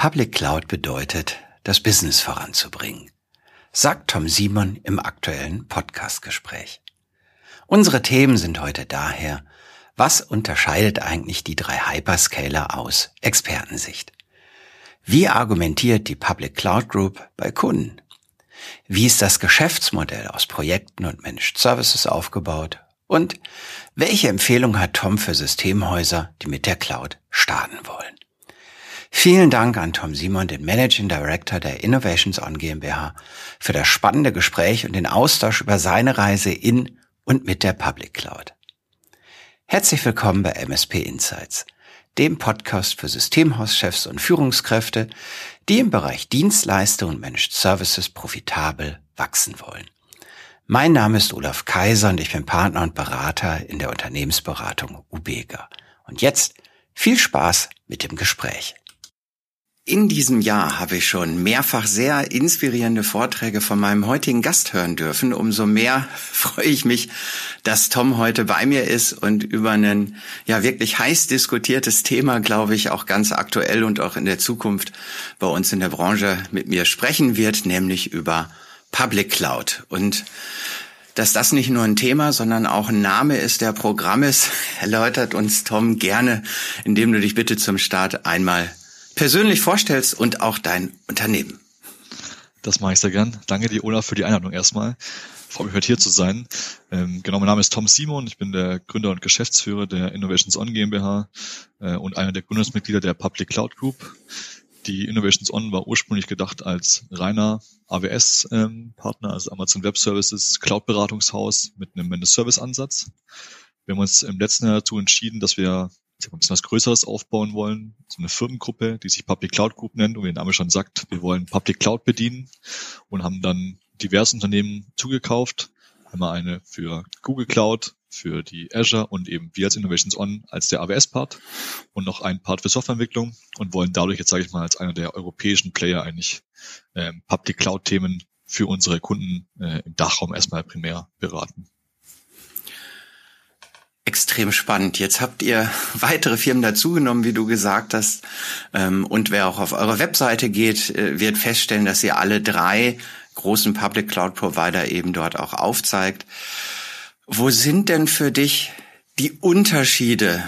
Public Cloud bedeutet, das Business voranzubringen, sagt Tom Simon im aktuellen Podcastgespräch. Unsere Themen sind heute daher: Was unterscheidet eigentlich die 3 Hyperscaler aus Expertensicht? Wie argumentiert die Public Cloud Group bei Kunden? Wie ist das Geschäftsmodell aus Projekten und Managed Services aufgebaut? Und welche Empfehlung hat Tom für Systemhäuser, die mit der Cloud starten wollen? Vielen Dank an Tom Simon, den Managing Director der Innovations On GmbH, für das spannende Gespräch und den Austausch über seine Reise in und mit der Public Cloud. Herzlich willkommen bei MSP Insights, dem Podcast für Systemhauschefs und Führungskräfte, die im Bereich Dienstleister und Managed Services profitabel wachsen wollen. Mein Name ist Olaf Kaiser und ich bin Partner und Berater in der Unternehmensberatung UBEGA. Und jetzt viel Spaß mit dem Gespräch. In diesem Jahr habe ich schon mehrfach sehr inspirierende Vorträge von meinem heutigen Gast hören dürfen. Umso mehr freue ich mich, dass Tom heute bei mir ist und über ein wirklich heiß diskutiertes Thema, glaube ich, auch ganz aktuell und auch in der Zukunft bei uns in der Branche mit mir sprechen wird, nämlich über Public Cloud. Und dass das nicht nur ein Thema, sondern auch ein Name ist, der Programm ist, erläutert uns Tom gerne, indem du dich bitte zum Start einmal persönlich vorstellst und auch dein Unternehmen. Das mache ich sehr gern. Danke dir, Olaf, für die Einladung erstmal. Ich freue mich, heute hier zu sein. Mein Name ist Tom Simon. Ich bin der Gründer und Geschäftsführer der Innovations On GmbH und einer der Gründungsmitglieder der Public Cloud Group. Die Innovations On war ursprünglich gedacht als reiner AWS-Partner, also Amazon Web Services, Cloud-Beratungshaus mit einem Managed-Service-Ansatz. Wir haben uns im letzten Jahr dazu entschieden, dass wir ein bisschen was Größeres aufbauen wollen, so eine Firmengruppe, die sich Public Cloud Group nennt und wie der Name schon sagt, wir wollen Public Cloud bedienen und haben dann diverse Unternehmen zugekauft. Einmal eine für Google Cloud, für die Azure und eben wir als Innovations On als der AWS-Part und noch einen Part für Softwareentwicklung und wollen dadurch jetzt, sage ich mal, als einer der europäischen Player eigentlich Public Cloud-Themen für unsere Kunden im Dachraum erstmal primär beraten. Extrem spannend. Jetzt habt ihr weitere Firmen dazugenommen, wie du gesagt hast. Und wer auch auf eure Webseite geht, wird feststellen, dass ihr alle 3 großen Public Cloud Provider eben dort auch aufzeigt. Wo sind denn für dich die Unterschiede?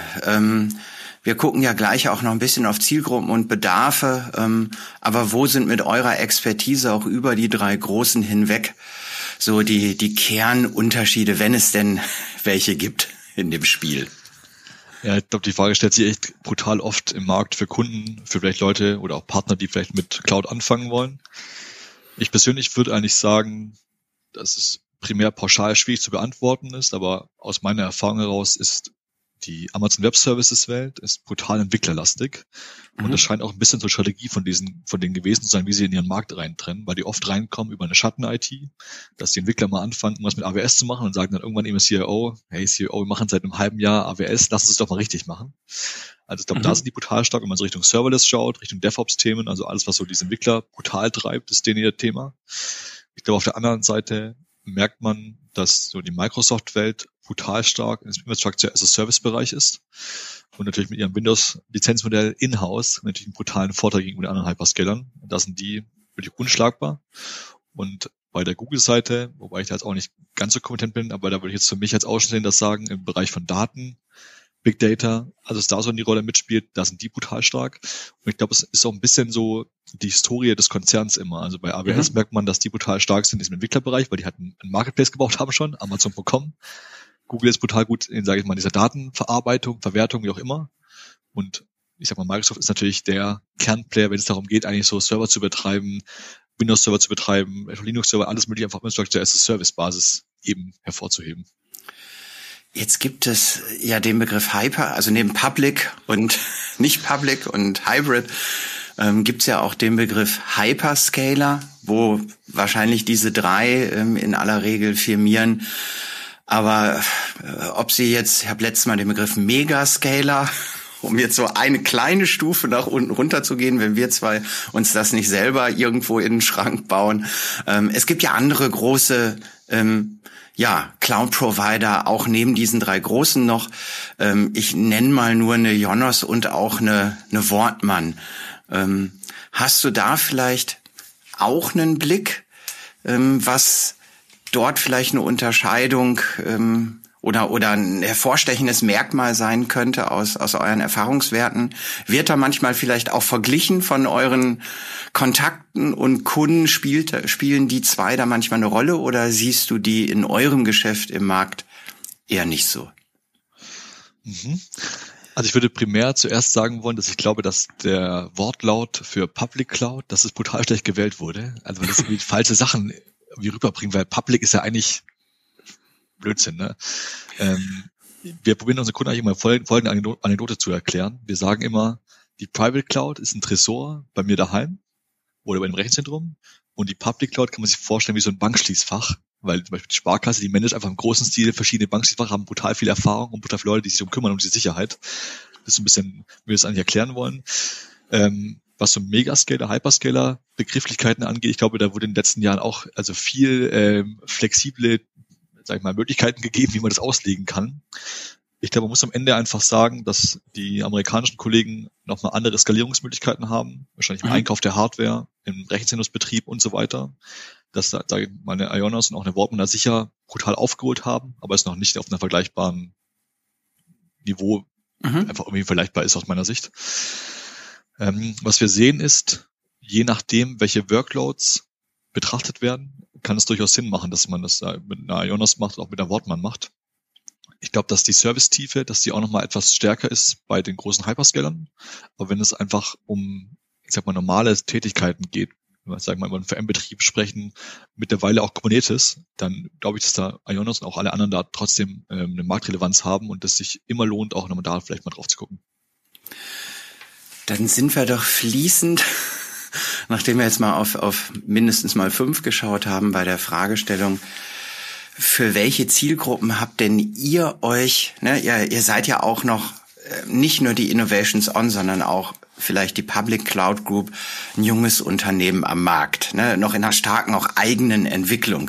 Wir gucken ja gleich auch noch ein bisschen auf Zielgruppen und Bedarfe. Aber wo sind mit eurer Expertise auch über die 3 großen hinweg so die Kernunterschiede, wenn es denn welche gibt in dem Spiel? Ja, ich glaube, die Frage stellt sich echt brutal oft im Markt für Kunden, für vielleicht Leute oder auch Partner, die vielleicht mit Cloud anfangen wollen. Ich persönlich würde eigentlich sagen, dass es primär pauschal schwierig zu beantworten ist, aber aus meiner Erfahrung heraus ist die Amazon Web Services Welt ist brutal entwicklerlastig. Und das scheint auch ein bisschen so Strategie von denen gewesen zu sein, wie sie in ihren Markt reintrennen, weil die oft reinkommen über eine Schatten-IT, dass die Entwickler mal anfangen, irgendwas mit AWS zu machen und sagen dann irgendwann eben CIO, hey CIO, wir machen seit einem halben Jahr AWS, lass uns es doch mal richtig machen. Also ich glaube, da sind die brutal stark, wenn man so Richtung Serverless schaut, Richtung DevOps-Themen, also alles, was so diese Entwickler brutal treibt, ist denen ihr Thema. Ich glaube, auf der anderen Seite merkt man, dass so die Microsoft-Welt brutal stark im Infrastructure-as-a-Service-Bereich ist und natürlich mit ihrem Windows-Lizenzmodell in-house natürlich einen brutalen Vorteil gegenüber den anderen Hyperscalern. Da sind die wirklich unschlagbar. Und bei der Google-Seite, wobei ich da jetzt auch nicht ganz so kompetent bin, aber da würde ich jetzt für mich als Außenstehender sagen, im Bereich von Daten, Big Data, also es da so in die Rolle mitspielt, da sind die brutal stark. Und ich glaube, es ist auch ein bisschen so die Historie des Konzerns immer. Also bei AWS merkt man, dass die brutal stark sind in diesem Entwicklerbereich, weil die halt einen Marketplace gebaut haben schon, Amazon.com. Google ist brutal gut in, sage ich mal, dieser Datenverarbeitung, Verwertung, wie auch immer. Und ich sag mal, Microsoft ist natürlich der Kernplayer, wenn es darum geht, eigentlich so Server zu betreiben, Windows-Server zu betreiben, Linux-Server, alles mögliche einfach Infrastructure-as-a-Service-Basis eben hervorzuheben. Jetzt gibt es ja den Begriff Hyper, also neben Public und nicht Public und Hybrid gibt's ja auch den Begriff Hyperscaler, wo wahrscheinlich diese 3 in aller Regel firmieren. Aber ob sie jetzt, ich habe letztes Mal den Begriff Megascaler, um jetzt so eine kleine Stufe nach unten runter zu gehen, wenn wir 2 uns das nicht selber irgendwo in den Schrank bauen. Es gibt ja andere große Cloud-Provider, auch neben diesen 3 großen noch. Ich nenne mal nur eine Jonos und auch eine Wortmann. Hast du da vielleicht auch einen Blick, was dort vielleicht eine Unterscheidung oder ein hervorstechendes Merkmal sein könnte aus euren Erfahrungswerten? Wird da manchmal vielleicht auch verglichen von euren Kontakten und Kunden? Spielen die zwei da manchmal eine Rolle oder siehst du die in eurem Geschäft im Markt eher nicht so? Also ich würde primär zuerst sagen wollen, dass ich glaube, dass der Wortlaut für Public Cloud, dass es brutal schlecht gewählt wurde. Also weil das irgendwie falsche Sachen wie rüberbringen, weil Public ist ja eigentlich Blödsinn, ne? Wir probieren unseren Kunden eigentlich immer folgende Anekdote zu erklären. Wir sagen immer, die Private Cloud ist ein Tresor bei mir daheim oder bei dem Rechenzentrum und die Public Cloud kann man sich vorstellen wie so ein Bankschließfach, weil zum Beispiel die Sparkasse, die managt einfach im großen Stil verschiedene Bankschließfach, haben brutal viel Erfahrung und brutal viele Leute, die sich kümmern um die Sicherheit. Das ist so ein bisschen, wie wir das eigentlich erklären wollen. Was so Megascaler, Hyperscaler Begrifflichkeiten angeht, ich glaube, da wurde in den letzten Jahren auch also viel flexible, sag ich mal, Möglichkeiten gegeben, wie man das auslegen kann. Ich glaube, man muss am Ende einfach sagen, dass die amerikanischen Kollegen nochmal andere Skalierungsmöglichkeiten haben, wahrscheinlich im Einkauf der Hardware, im Rechenzentrumsbetrieb und so weiter, dass da, sage ich mal, eine Ionos und auch eine Wortmann da sicher brutal aufgeholt haben, aber es noch nicht auf einem vergleichbaren Niveau einfach irgendwie vergleichbar ist aus meiner Sicht. Was wir sehen ist, je nachdem, welche Workloads betrachtet werden, kann es durchaus Sinn machen, dass man das mit einer Ionos macht, auch mit einer Wortmann macht. Ich glaube, dass die Servicetiefe, dass die auch nochmal etwas stärker ist bei den großen Hyperscalern. Aber wenn es einfach um, ich sag mal, normale Tätigkeiten geht, wenn wir, sagen wir mal, über einen VM-Betrieb sprechen, mittlerweile auch Kubernetes, dann glaube ich, dass da Ionos und auch alle anderen da trotzdem eine Marktrelevanz haben und es sich immer lohnt, auch nochmal da vielleicht mal drauf zu gucken. Dann sind wir doch fließend, nachdem wir jetzt mal auf mindestens mal 5 geschaut haben bei der Fragestellung, für welche Zielgruppen habt denn ihr euch, ne, ihr seid ja auch noch nicht nur die Innovations On, sondern auch vielleicht die Public Cloud Group, ein junges Unternehmen am Markt, ne, noch in einer starken auch eigenen Entwicklung.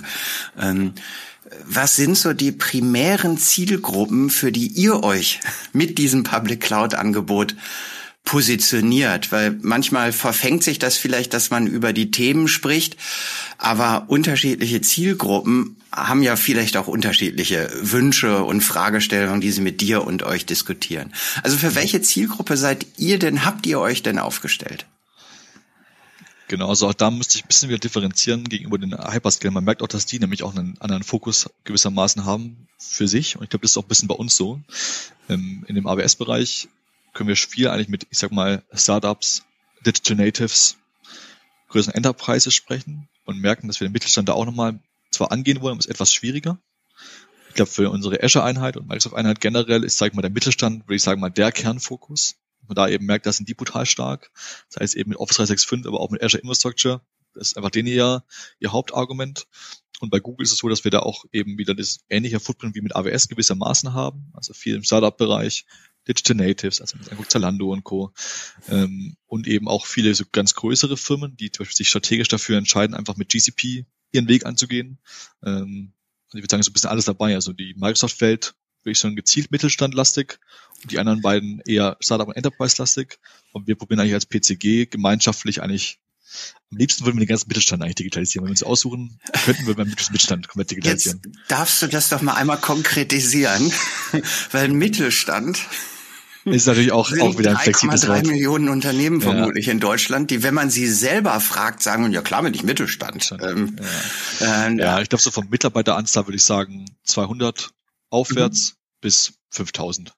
Was sind so die primären Zielgruppen, für die ihr euch mit diesem Public Cloud Angebot positioniert? Weil manchmal verfängt sich das vielleicht, dass man über die Themen spricht, aber unterschiedliche Zielgruppen haben ja vielleicht auch unterschiedliche Wünsche und Fragestellungen, die sie mit dir und euch diskutieren. Also für welche Zielgruppe habt ihr euch denn aufgestellt? Genau, also auch da müsste ich ein bisschen wieder differenzieren gegenüber den Hyperscalern. Man merkt auch, dass die nämlich auch einen anderen Fokus gewissermaßen haben für sich. Und ich glaube, das ist auch ein bisschen bei uns so. In dem AWS-Bereich können wir viel eigentlich mit, ich sag mal, Startups, Digital Natives, größeren Enterprises sprechen und merken, dass wir den Mittelstand da auch nochmal zwar angehen wollen, aber es ist etwas schwieriger. Ich glaube, für unsere Azure-Einheit und Microsoft-Einheit generell ist, sag ich mal, der Mittelstand, würde ich sagen, mal der Kernfokus. Man da eben merkt, da sind die brutal stark. Das heißt eben mit Office 365, aber auch mit Azure Infrastructure. Das ist einfach denen ihr Hauptargument. Und bei Google ist es so, dass wir da auch eben wieder das ähnliche Footprint wie mit AWS gewissermaßen haben. Also viel im Startup-Bereich, Digital Natives, also mit Zalando und Co. Und eben auch viele so ganz größere Firmen, die zum Beispiel sich strategisch dafür entscheiden, einfach mit GCP ihren Weg anzugehen. Und ich würde sagen, so ein bisschen alles dabei. Also die Microsoft-Welt wirklich schon gezielt mittelstandlastig und die anderen beiden eher Startup- und Enterprise-lastig. Und wir probieren eigentlich als PCG gemeinschaftlich eigentlich, am liebsten würden wir den ganzen Mittelstand eigentlich digitalisieren. Wenn wir uns aussuchen, könnten wir beim Mittelstand komplett digitalisieren. Jetzt darfst du das doch mal einmal konkretisieren, weil Mittelstand ist natürlich auch wieder ein flexibles Wort. 3,3 Millionen Unternehmen vermutlich in Deutschland, die, wenn man sie selber fragt, sagen, ja klar, bin ich Mittelstand. Ich glaube, so vom Mitarbeiteranzahl würde ich sagen 200 aufwärts bis 5000.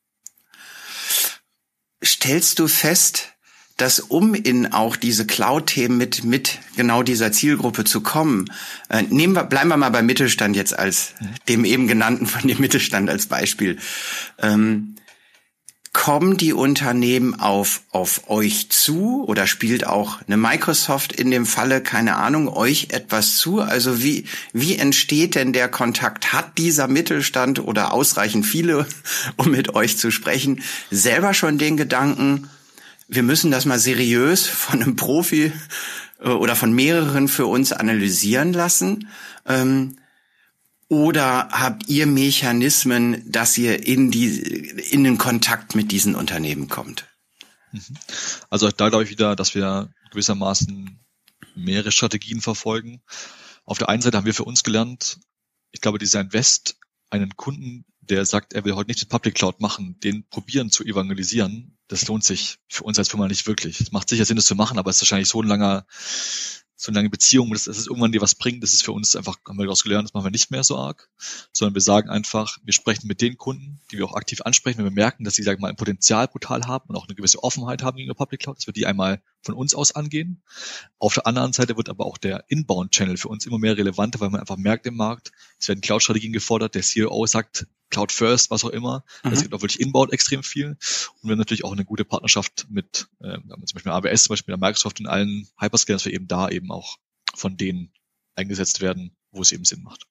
Stellst du fest, dass in auch diese Cloud-Themen mit genau dieser Zielgruppe zu kommen, bleiben wir mal beim Mittelstand jetzt als dem eben genannten von dem Mittelstand als Beispiel, kommen die Unternehmen auf euch zu oder spielt auch eine Microsoft in dem Falle, keine Ahnung, euch etwas zu? Also wie entsteht denn der Kontakt? Hat dieser Mittelstand oder ausreichend viele, um mit euch zu sprechen, selber schon den Gedanken, wir müssen das mal seriös von einem Profi oder von mehreren für uns analysieren lassen? Oder habt ihr Mechanismen, dass ihr in den Kontakt mit diesen Unternehmen kommt? Also da glaube ich wieder, dass wir gewissermaßen mehrere Strategien verfolgen. Auf der einen Seite haben wir für uns gelernt, ich glaube, dieser Invest, einen Kunden, der sagt, er will heute nicht die Public Cloud machen, den probieren zu evangelisieren, das lohnt sich für uns als Firma nicht wirklich. Es macht sicher Sinn, das zu machen, aber es ist wahrscheinlich so eine lange Beziehung, dass es irgendwann dir was bringt. Das ist für uns einfach, haben wir daraus gelernt, das machen wir nicht mehr so arg, sondern wir sagen einfach, wir sprechen mit den Kunden, die wir auch aktiv ansprechen, wenn wir merken, dass sie, sagen wir mal, ein Potenzial brutal haben und auch eine gewisse Offenheit haben gegenüber Public Cloud, dass wir die einmal von uns aus angehen. Auf der anderen Seite wird aber auch der Inbound-Channel für uns immer mehr relevanter, weil man einfach merkt im Markt, es werden Cloud-Strategien gefordert, der CEO sagt, Cloud First, was auch immer. Es gibt auch wirklich Inbound extrem viel. Und wir haben natürlich auch eine gute Partnerschaft mit zum Beispiel AWS, zum Beispiel mit Microsoft und allen Hyperscalern, dass wir eben da eben auch von denen eingesetzt werden, wo es eben Sinn macht.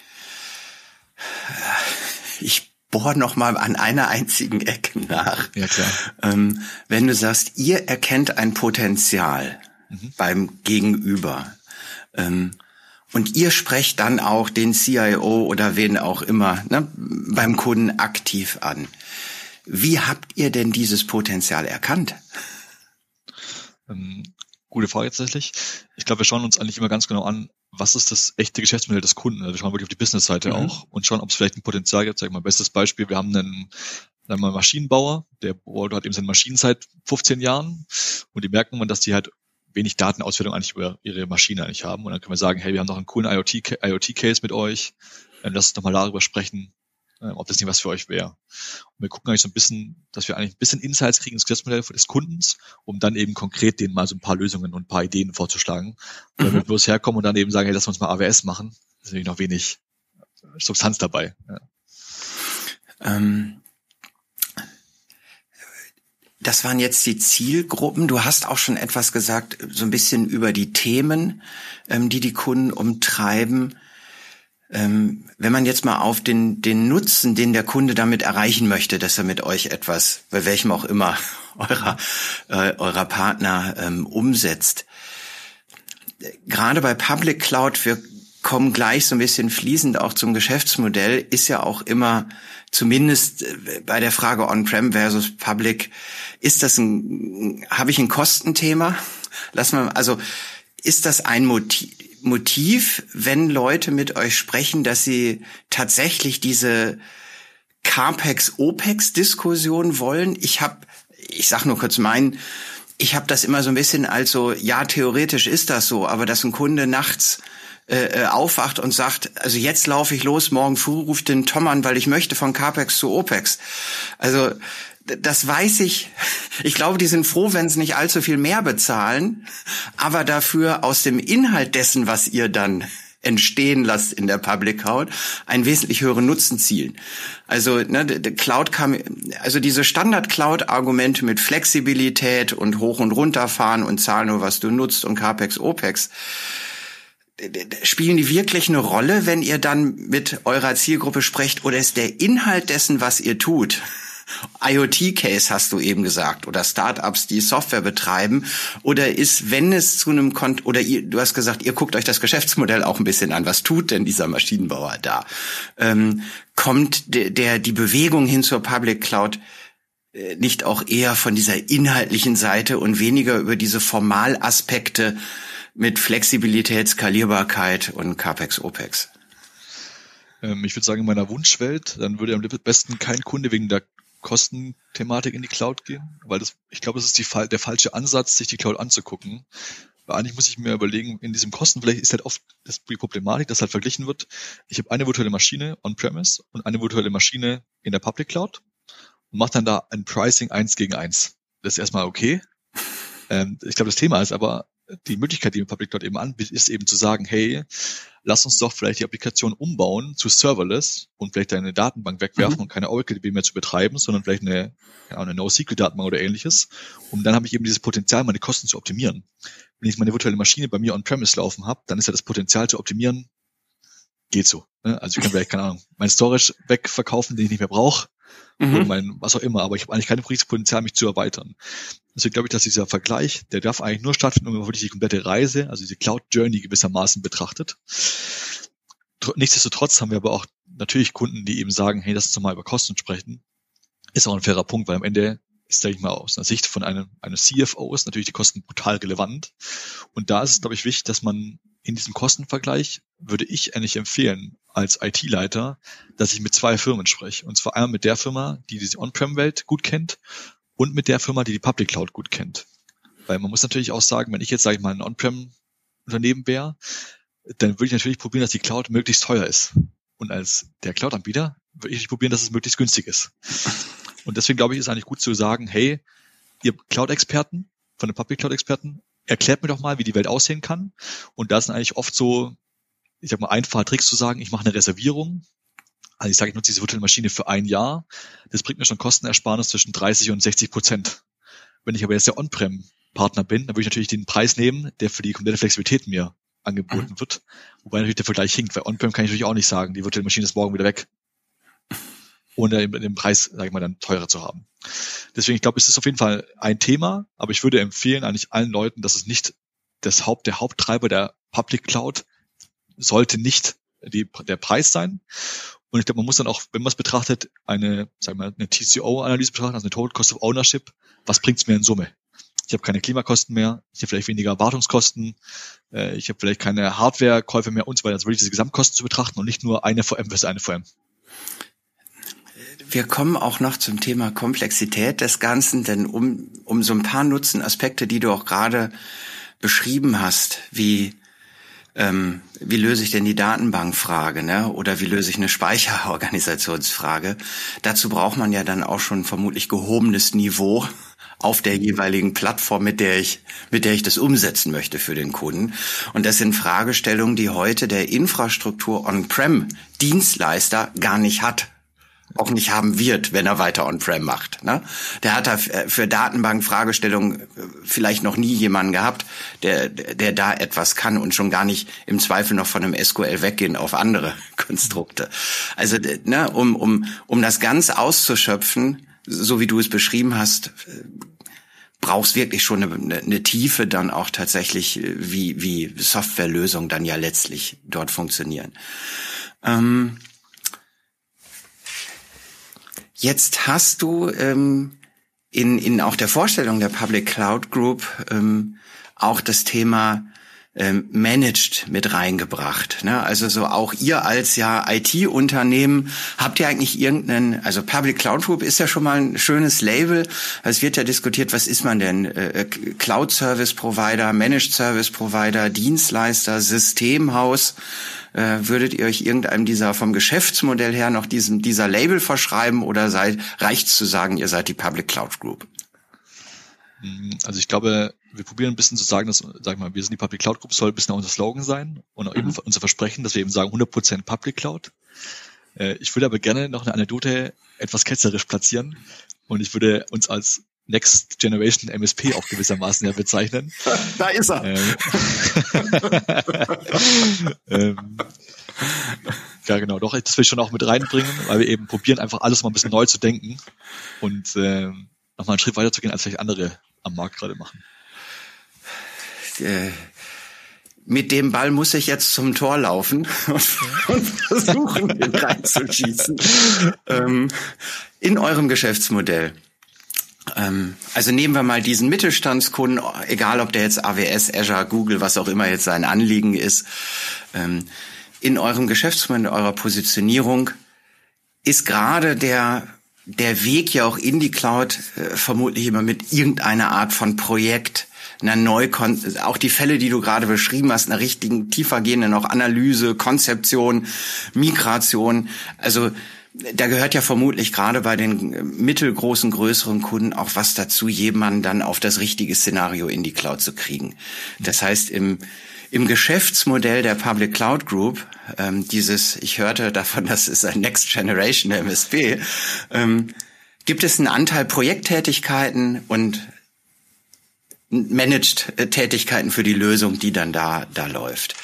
Ich bohre noch mal an einer einzigen Ecke nach. Ja, klar. Wenn du sagst, ihr erkennt ein Potenzial beim Gegenüber, und ihr sprecht dann auch den CIO oder wen auch immer, ne, beim Kunden aktiv an. Wie habt ihr denn dieses Potenzial erkannt? Gute Frage tatsächlich. Ich glaube, wir schauen uns eigentlich immer ganz genau an, was ist das echte Geschäftsmodell des Kunden. Also wir schauen wirklich auf die Business-Seite auch und schauen, ob es vielleicht ein Potenzial gibt. Sag ich mal, bestes Beispiel, wir haben einen Maschinenbauer, der hat eben seine Maschinen seit 15 Jahren und die merken man, dass die halt wenig Datenauswertung eigentlich über ihre Maschine eigentlich haben. Und dann können wir sagen, hey, wir haben noch einen coolen IoT-Case mit euch. Lass uns doch mal darüber sprechen, ob das nicht was für euch wäre. Und wir gucken eigentlich so ein bisschen, dass wir eigentlich ein bisschen Insights kriegen ins Geschäftsmodell des Kundens, um dann eben konkret denen mal so ein paar Lösungen und ein paar Ideen vorzuschlagen. Und wenn wir bloß herkommen und dann eben sagen, hey, lass uns mal AWS machen, ist natürlich noch wenig Substanz dabei. Ja. Das waren jetzt die Zielgruppen. Du hast auch schon etwas gesagt, so ein bisschen über die Themen, die Kunden umtreiben. Wenn man jetzt mal auf den Nutzen, den der Kunde damit erreichen möchte, dass er mit euch etwas, bei welchem auch immer eurer Partner umsetzt. Gerade bei Public Cloud, wir kommen gleich so ein bisschen fließend auch zum Geschäftsmodell, ist ja auch immer, zumindest bei der Frage On-Prem versus Public, habe ich ein Kostenthema? Ist das ein Motiv, wenn Leute mit euch sprechen, dass sie tatsächlich diese CAPEX-OPEX-Diskussion wollen? Ich sag nur kurz ich habe das immer so ein bisschen als so, ja, theoretisch ist das so, aber dass ein Kunde nachts aufwacht und sagt, also jetzt laufe ich los, morgen früh ruft den Tom an, weil ich möchte von CAPEX zu OPEX. Also das weiß ich. Ich glaube, die sind froh, wenn sie nicht allzu viel mehr bezahlen, aber dafür aus dem Inhalt dessen, was ihr dann entstehen lasst in der Public Cloud, einen wesentlich höheren Nutzen zielen. Also diese Standard-Cloud-Argumente mit Flexibilität und hoch- und runterfahren und zahl nur, was du nutzt und CAPEX, OPEX, spielen die wirklich eine Rolle, wenn ihr dann mit eurer Zielgruppe sprecht, oder ist der Inhalt dessen, was ihr tut, IoT-Case hast du eben gesagt, oder Startups, die Software betreiben, oder ist, wenn es zu einem du hast gesagt, ihr guckt euch das Geschäftsmodell auch ein bisschen an, was tut denn dieser Maschinenbauer da? Kommt die Bewegung hin zur Public Cloud nicht auch eher von dieser inhaltlichen Seite und weniger über diese Formalaspekte mit Flexibilität, Skalierbarkeit und CAPEX, OPEX? Ich würde sagen, in meiner Wunschwelt, dann würde am besten kein Kunde wegen der Kostenthematik in die Cloud gehen, weil ich glaube, das ist der falsche Ansatz, sich die Cloud anzugucken. Weil eigentlich muss ich mir überlegen, in diesem Kosten, vielleicht ist halt oft die Problematik, dass halt verglichen wird, ich habe eine virtuelle Maschine on-premise und eine virtuelle Maschine in der Public Cloud und mache dann da ein Pricing 1:1. Das ist erstmal okay. Ich glaube, das Thema ist aber, die Möglichkeit, die im Public Cloud eben anbietet, ist eben zu sagen, hey, lass uns doch vielleicht die Applikation umbauen zu Serverless und vielleicht eine Datenbank wegwerfen und keine Oracle-DB mehr zu betreiben, sondern vielleicht eine NoSQL-Datenbank oder ähnliches. Und dann habe ich eben dieses Potenzial, meine Kosten zu optimieren. Wenn ich meine virtuelle Maschine bei mir on-premise laufen habe, dann ist ja das Potenzial zu optimieren, geht so. Also ich kann vielleicht, keine Ahnung, mein Storage wegverkaufen, den ich nicht mehr brauche, oder was auch immer, aber ich habe eigentlich kein Potenzial, mich zu erweitern. Deswegen glaube ich, dass dieser Vergleich, der darf eigentlich nur stattfinden, wenn man wirklich die komplette Reise, also diese Cloud Journey gewissermaßen betrachtet. Nichtsdestotrotz haben wir aber auch natürlich Kunden, die eben sagen, hey, lass uns doch mal über Kosten sprechen. Ist auch ein fairer Punkt, weil am Ende ist, sage ich mal, aus einer Sicht von eines CFOs natürlich die Kosten brutal relevant. Und da ist es, glaube ich, wichtig, dass man in diesem Kostenvergleich, würde ich eigentlich empfehlen, als IT-Leiter, dass ich mit 2 Firmen spreche. Und zwar einmal mit der Firma, die diese On-Prem-Welt gut kennt und mit der Firma, die Public Cloud gut kennt. Weil man muss natürlich auch sagen, wenn ich jetzt, sage ich mal, ein On-Prem-Unternehmen wäre, dann würde ich natürlich probieren, dass die Cloud möglichst teuer ist. Und als der Cloud-Anbieter würde ich probieren, dass es möglichst günstig ist. Und deswegen glaube ich, ist eigentlich gut zu sagen, hey, ihr Cloud-Experten, von den Public Cloud-Experten, erklärt mir doch mal, wie die Welt aussehen kann. Und da sind eigentlich oft so, ich sag mal, einfache Tricks zu sagen, ich mache eine Reservierung. Also ich sage, ich nutze diese virtuelle Maschine für 1 Jahr. Das bringt mir schon Kostenersparnis zwischen 30% und 60%. Wenn ich aber jetzt der On-Prem-Partner bin, dann würde ich natürlich den Preis nehmen, der für die komplette Flexibilität mir angeboten wird. Wobei natürlich der Vergleich hinkt, weil On-Prem kann ich natürlich auch nicht sagen, die virtuelle Maschine ist morgen wieder weg. Ohne den Preis, sage ich mal, dann teurer zu haben. Deswegen, ich glaube, es ist auf jeden Fall ein Thema, aber ich würde empfehlen eigentlich allen Leuten, dass es nicht der Haupttreiber der Public Cloud sollte nicht der Preis sein. Und ich glaube, man muss dann auch, wenn man es betrachtet, eine TCO-Analyse betrachten, also eine Total Cost of Ownership. Was bringt es mir in Summe? Ich habe keine Klimakosten mehr, ich habe vielleicht weniger Wartungskosten, ich habe vielleicht keine Hardwarekäufe mehr und so weiter. Also wirklich diese Gesamtkosten zu betrachten und nicht nur eine VM versus eine VM. Wir kommen auch noch zum Thema Komplexität des Ganzen, denn um so ein paar Nutzenaspekte, die du auch gerade beschrieben hast, wie löse ich denn die Datenbankfrage, ne? Oder wie löse ich eine Speicherorganisationsfrage? Dazu braucht man ja dann auch schon vermutlich gehobenes Niveau auf der jeweiligen Plattform, mit der ich das umsetzen möchte für den Kunden. Und das sind Fragestellungen, die heute der Infrastruktur On-Prem-Dienstleister gar nicht hat. Auch nicht haben wird, wenn er weiter On-Prem macht. Ne? Der hat da für Datenbank-Fragestellungen vielleicht noch nie jemanden gehabt, der da etwas kann und schon gar nicht im Zweifel noch von einem SQL weggehen auf andere Konstrukte. Also ne, um das ganz auszuschöpfen, so wie du es beschrieben hast, brauchst wirklich schon eine Tiefe dann auch tatsächlich, wie Softwarelösungen dann ja letztlich dort funktionieren. Jetzt hast du in auch der Vorstellung der Public Cloud Group auch das Thema Managed mit reingebracht. Ne? Also so auch ihr als ja IT-Unternehmen, habt ihr eigentlich also Public Cloud Group ist ja schon mal ein schönes Label. Es wird ja diskutiert, was ist man denn? Cloud Service Provider, Managed Service Provider, Dienstleister, Systemhaus. Würdet ihr euch irgendeinem dieser vom Geschäftsmodell her noch dieser Label verschreiben oder reicht's zu sagen, ihr seid die Public Cloud Group? Also ich glaube, wir probieren ein bisschen zu sagen, dass, sag mal, wir sind die Public Cloud Group, soll ein bisschen auch unser Slogan sein und auch eben unser Versprechen, dass wir eben sagen 100% Public Cloud. Ich würde aber gerne noch eine Anekdote etwas ketzerisch platzieren und ich würde uns als Next Generation MSP auch gewissermaßen ja bezeichnen. Da ist er. Ja, genau. Doch, das will ich schon auch mit reinbringen, weil wir eben probieren, einfach alles mal ein bisschen neu zu denken und nochmal einen Schritt weiter zu gehen, als vielleicht andere am Markt gerade machen. Mit dem Ball muss ich jetzt zum Tor laufen und versuchen, den reinzuschießen. In eurem Geschäftsmodell. Also nehmen wir mal diesen Mittelstandskunden, egal ob der jetzt AWS, Azure, Google, was auch immer jetzt sein Anliegen ist. In eurem Geschäftsmodell, eurer Positionierung ist gerade der Weg ja auch in die Cloud vermutlich immer mit irgendeiner Art von Projekt, auch die Fälle, die du gerade beschrieben hast, einer richtigen tiefergehenden auch Analyse, Konzeption, Migration. Also da gehört ja vermutlich gerade bei den mittelgroßen, größeren Kunden auch was dazu, jemanden dann auf das richtige Szenario in die Cloud zu kriegen. Das heißt, im Geschäftsmodell der Public Cloud Group, ich hörte davon, das ist ein Next Generation MSP, gibt es einen Anteil Projekttätigkeiten und Managed-Tätigkeiten für die Lösung, die dann da läuft.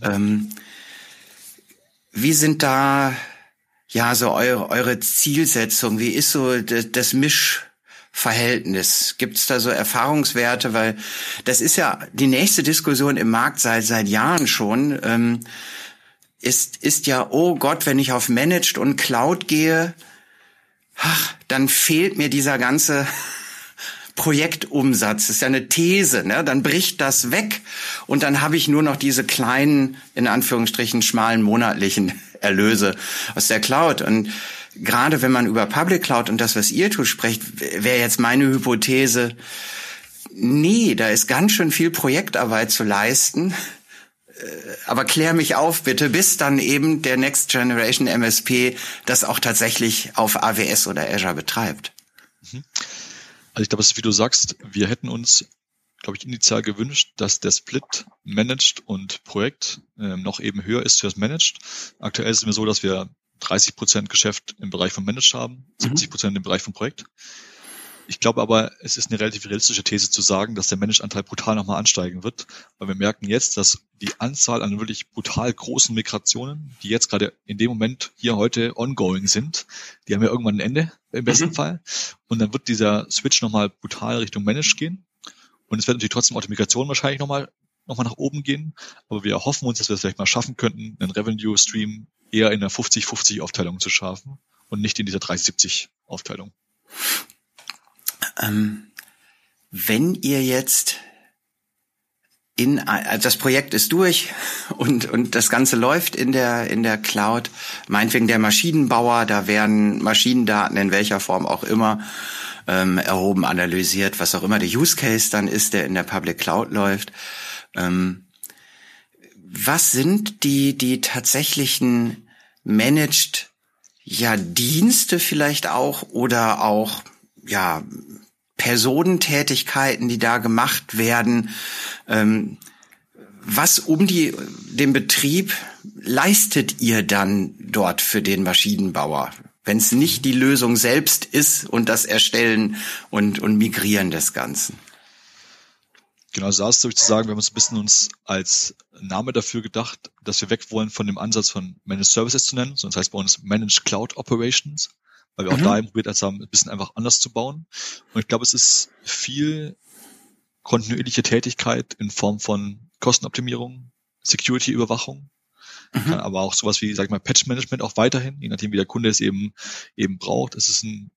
Wie sind da ja so eure Zielsetzung? Wie ist so das Mischverhältnis? Gibt es da so Erfahrungswerte? Weil das ist ja die nächste Diskussion im Markt seit Jahren schon. Ist ja, oh Gott, wenn ich auf Managed und Cloud gehe, dann fehlt mir dieser ganze Projektumsatz, das ist ja eine These, ne? Dann bricht das weg und dann habe ich nur noch diese kleinen, in Anführungsstrichen, schmalen monatlichen Erlöse aus der Cloud. Und gerade wenn man über Public Cloud und das, was ihr tut, spricht, wäre jetzt meine Hypothese, nee, da ist ganz schön viel Projektarbeit zu leisten. Aber klär mich auf, bitte, bis dann eben der Next Generation MSP das auch tatsächlich auf AWS oder Azure betreibt. Also ich glaube, wie du sagst, wir hätten uns, glaube ich, initial gewünscht, dass der Split Managed und Projekt noch eben höher ist als Managed. Aktuell ist es mir so, dass wir 30% Geschäft im Bereich von Managed haben, 70% im Bereich von Projekt. Ich glaube aber, es ist eine relativ realistische These zu sagen, dass der Managed-Anteil brutal nochmal ansteigen wird, weil wir merken jetzt, dass die Anzahl an wirklich brutal großen Migrationen, die jetzt gerade in dem Moment hier heute ongoing sind, die haben ja irgendwann ein Ende im besten Fall. Und dann wird dieser Switch nochmal brutal Richtung Managed gehen. Und es wird natürlich trotzdem auch die Migration wahrscheinlich nochmal nach oben gehen. Aber wir erhoffen uns, dass wir es vielleicht mal schaffen könnten, einen Revenue-Stream eher in einer 50-50-Aufteilung zu schaffen und nicht in dieser 30-70-Aufteilung. Wenn ihr jetzt also das Projekt ist durch und das Ganze läuft in der Cloud, meinetwegen der Maschinenbauer, da werden Maschinendaten in welcher Form auch immer erhoben, analysiert, was auch immer der Use Case dann ist, der in der Public Cloud läuft. Was sind die tatsächlichen Managed Dienste vielleicht auch oder auch Personentätigkeiten, die da gemacht werden, was den Betrieb leistet ihr dann dort für den Maschinenbauer, wenn es nicht die Lösung selbst ist und das Erstellen und Migrieren des Ganzen? Genau, so ist sozusagen, wir haben uns als Name dafür gedacht, dass wir weg wollen von dem Ansatz von Managed Services zu nennen, sondern das heißt bei uns Managed Cloud Operations, weil wir auch da probiert haben, ein bisschen einfach anders zu bauen. Und ich glaube, es ist viel kontinuierliche Tätigkeit in Form von Kostenoptimierung, Security-Überwachung, aber auch sowas wie, Patch-Management auch weiterhin, je nachdem, wie der Kunde es eben braucht. Es ist ein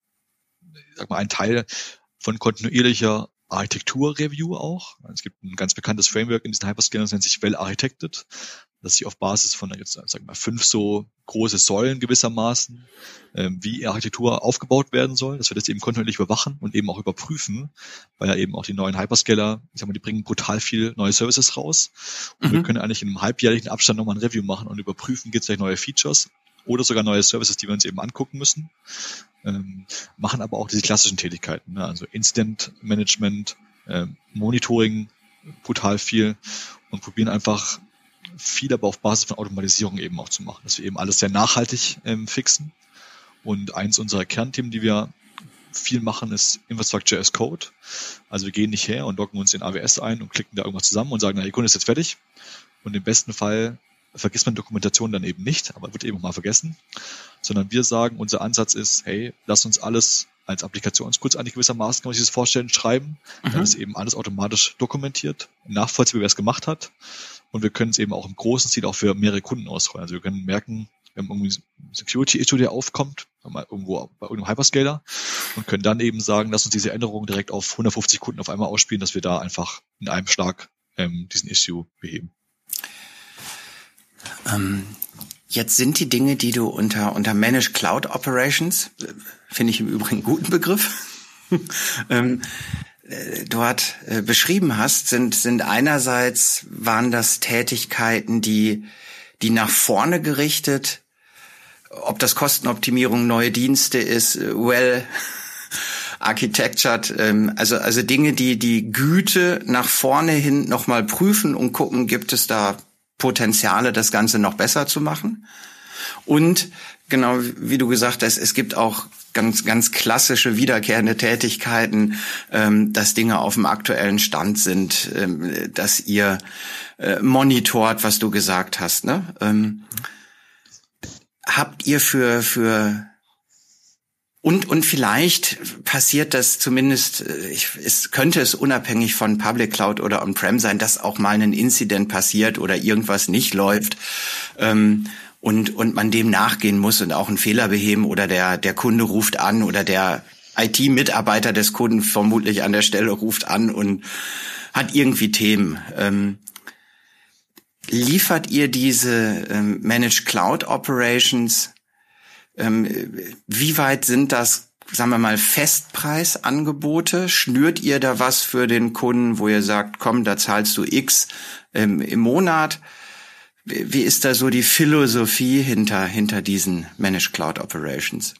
Teil von kontinuierlicher Architektur-Review auch. Es gibt ein ganz bekanntes Framework in diesen Hyperscalern, das nennt sich Well Architected, das sich auf Basis von jetzt 5 so große Säulen gewissermaßen, wie Architektur aufgebaut werden soll, dass wir das eben kontinuierlich überwachen und eben auch überprüfen, weil ja eben auch die neuen Hyperscaler, die bringen brutal viel neue Services raus und wir können eigentlich in einem halbjährlichen Abstand nochmal ein Review machen und überprüfen, gibt es vielleicht neue Features oder sogar neue Services, die wir uns eben angucken müssen. Machen aber auch diese klassischen Tätigkeiten, ne? Also Incident Management, Monitoring, brutal viel und probieren einfach viel aber auf Basis von Automatisierung eben auch zu machen, dass wir eben alles sehr nachhaltig fixen. Und eins unserer Kernthemen, die wir viel machen, ist Infrastructure as Code. Also wir gehen nicht her und loggen uns in AWS ein und klicken da irgendwas zusammen und sagen, der Kunde ist jetzt fertig. Und im besten Fall vergisst man Dokumentation dann eben nicht, aber wird eben mal vergessen, sondern wir sagen, unser Ansatz ist, hey, lass uns alles als Applikationscodes eigentlich gewissermaßen, kann man sich das vorstellen, schreiben, dann ist eben alles automatisch dokumentiert, nachvollziehbar, wer es gemacht hat und wir können es eben auch im großen Stil auch für mehrere Kunden ausrollen. Also wir können merken, wir haben irgendwie ein Security-Issue, der aufkommt, irgendwo bei irgendeinem Hyperscaler und können dann eben sagen, lass uns diese Änderungen direkt auf 150 Kunden auf einmal ausspielen, dass wir da einfach in einem Schlag diesen Issue beheben. Jetzt sind die Dinge, die du unter Managed Cloud Operations, finde ich im Übrigen einen guten Begriff, dort beschrieben hast, sind einerseits waren das Tätigkeiten, die nach vorne gerichtet, ob das Kostenoptimierung, neue Dienste ist, well architectured, also Dinge, die Güte nach vorne hin nochmal prüfen und gucken, gibt es da Potenziale, das Ganze noch besser zu machen. Und genau wie du gesagt hast, es gibt auch ganz klassische wiederkehrende Tätigkeiten, dass Dinge auf dem aktuellen Stand sind, dass ihr monitort, was du gesagt hast. Ne? Habt ihr und vielleicht passiert das zumindest, könnte es unabhängig von Public Cloud oder On-Prem sein, dass auch mal ein Incident passiert oder irgendwas nicht läuft und man dem nachgehen muss und auch einen Fehler beheben oder der Kunde ruft an oder der IT-Mitarbeiter des Kunden vermutlich an der Stelle ruft an und hat irgendwie Themen. Liefert ihr diese Managed Cloud Operations? Wie weit sind das, sagen wir mal, Festpreisangebote? Schnürt ihr da was für den Kunden, wo ihr sagt, komm, da zahlst du X im Monat? Wie ist da so die Philosophie hinter diesen Managed Cloud Operations?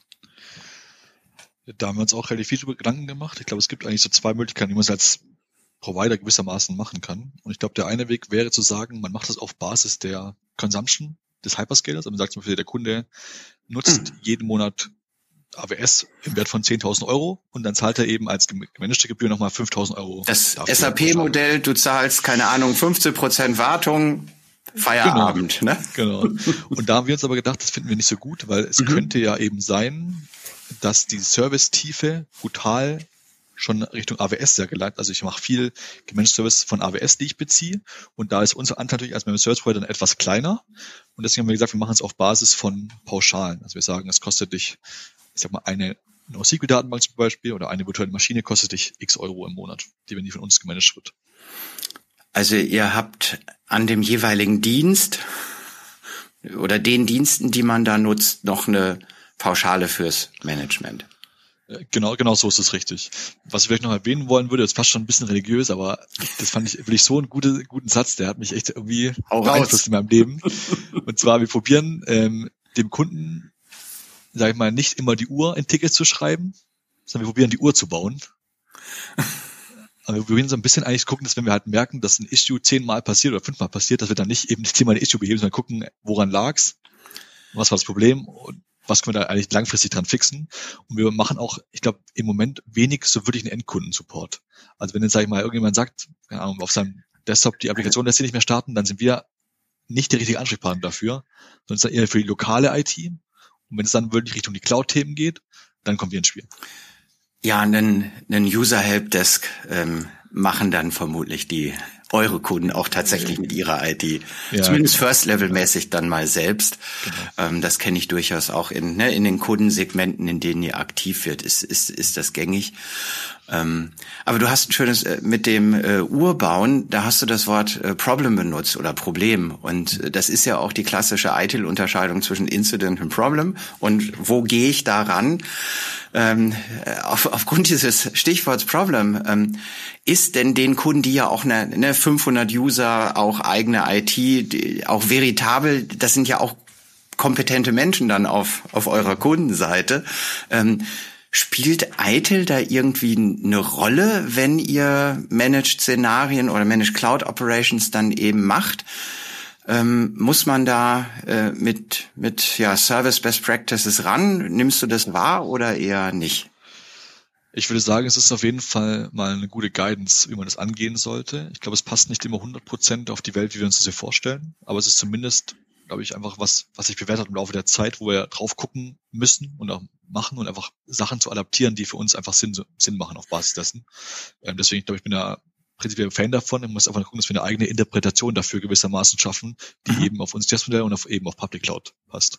Da haben wir uns auch relativ viel über Gedanken gemacht. Ich glaube, es gibt eigentlich so zwei Möglichkeiten, wie man es als Provider gewissermaßen machen kann. Und ich glaube, der eine Weg wäre zu sagen, man macht das auf Basis der Consumption des Hyperscalers. Also man sagt zum Beispiel, der Kunde nutzt jeden Monat AWS im Wert von 10.000 Euro und dann zahlt er eben als gemanagte Gebühr nochmal 5.000 Euro. Das SAP-Modell, du zahlst, keine Ahnung, 15% Wartung, Feierabend, genau, ne? Genau. Und da haben wir uns aber gedacht, das finden wir nicht so gut, weil es könnte ja eben sein, dass die Service-Tiefe brutal schon Richtung AWS sehr gelangt. Also ich mache viel Gemanaged Service von AWS, die ich beziehe. Und da ist unser Anteil natürlich als Managed Service Provider dann etwas kleiner. Und deswegen haben wir gesagt, wir machen es auf Basis von Pauschalen. Also wir sagen, es kostet dich, ich sag mal, eine NoSQL-Datenbank zum Beispiel oder eine virtuelle Maschine kostet dich x Euro im Monat, die von uns gemanagt wird. Also ihr habt an dem jeweiligen Dienst oder den Diensten, die man da nutzt, noch eine Pauschale fürs Management. Genau so ist es richtig. Was ich vielleicht noch erwähnen wollen würde, das passt schon ein bisschen religiös, aber das fand ich wirklich so einen guten Satz, der hat mich echt irgendwie beeinflusst in meinem Leben. Und zwar, wir probieren dem Kunden, sag ich mal, nicht immer die Uhr in Tickets zu schreiben, sondern wir probieren die Uhr zu bauen. Aber wir probieren so ein bisschen eigentlich gucken, dass wenn wir halt merken, dass ein Issue 10-mal passiert oder 5-mal passiert, dass wir dann nicht eben 10-mal ein Issue beheben, sondern gucken, woran lag's, was war das Problem und was können wir da eigentlich langfristig dran fixen. Und wir machen auch, ich glaube, im Moment wenig so wirklich einen Endkundensupport. Also wenn jetzt, sag ich mal, irgendjemand sagt, keine Ahnung, auf seinem Desktop die Applikation lässt sich nicht mehr starten, dann sind wir nicht der richtige Ansprechpartner dafür, sondern es ist dann eher für die lokale IT. Und wenn es dann wirklich Richtung die Cloud-Themen geht, dann kommen wir ins Spiel. Ja, einen User-Helpdesk machen dann vermutlich eure Kunden auch tatsächlich mit ihrer IT. Ja, zumindest genau. First-Level-mäßig dann mal selbst. Genau. Das kenne ich durchaus auch in den Kundensegmenten, in denen ihr aktiv wird, ist das gängig. Aber du hast ein schönes, mit dem Uhrbauen, da hast du das Wort Problem benutzt oder Problem. Und das ist ja auch die klassische ITIL-Unterscheidung zwischen Incident und Problem. Und wo gehe ich da ran? Aufgrund dieses Stichworts Problem, ist denn den Kunden, die ja auch eine 500 User, auch eigene IT, auch veritabel, das sind ja auch kompetente Menschen dann auf eurer Kundenseite, spielt ITIL da irgendwie eine Rolle, wenn ihr Managed Szenarien oder Managed Cloud Operations dann eben macht? Muss man da mit Service Best Practices ran? Nimmst du das wahr oder eher nicht? Ich würde sagen, es ist auf jeden Fall mal eine gute Guidance, wie man das angehen sollte. Ich glaube, es passt nicht immer 100% auf die Welt, wie wir uns das hier vorstellen, aber es ist zumindest, glaube ich, einfach was sich bewährt hat im Laufe der Zeit, wo wir drauf gucken müssen und auch machen und einfach Sachen zu adaptieren, die für uns einfach Sinn machen auf Basis dessen. Deswegen, glaube ich, bin da prinzipiell Fan davon. Man muss einfach gucken, dass wir eine eigene Interpretation dafür gewissermaßen schaffen, die eben auf unser Testmodell und eben auf Public Cloud passt.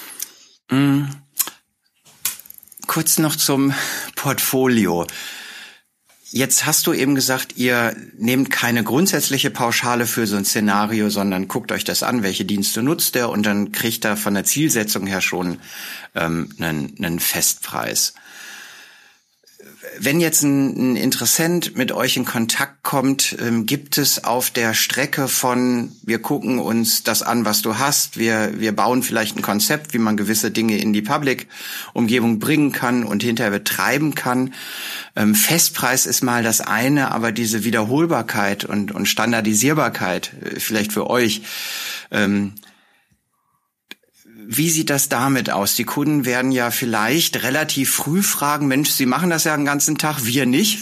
Kurz noch zum Portfolio. Jetzt hast du eben gesagt, ihr nehmt keine grundsätzliche Pauschale für so ein Szenario, sondern guckt euch das an, welche Dienste nutzt ihr und dann kriegt er von der Zielsetzung her schon einen Festpreis. Wenn jetzt ein Interessent mit euch in Kontakt kommt, gibt es auf der Strecke von, wir gucken uns das an, was du hast, wir bauen vielleicht ein Konzept, wie man gewisse Dinge in die Public-Umgebung bringen kann und hinterher betreiben kann. Festpreis ist mal das eine, aber diese Wiederholbarkeit und Standardisierbarkeit vielleicht für euch, wie sieht das damit aus? Die Kunden werden ja vielleicht relativ früh fragen, Mensch, Sie machen das ja den ganzen Tag, wir nicht.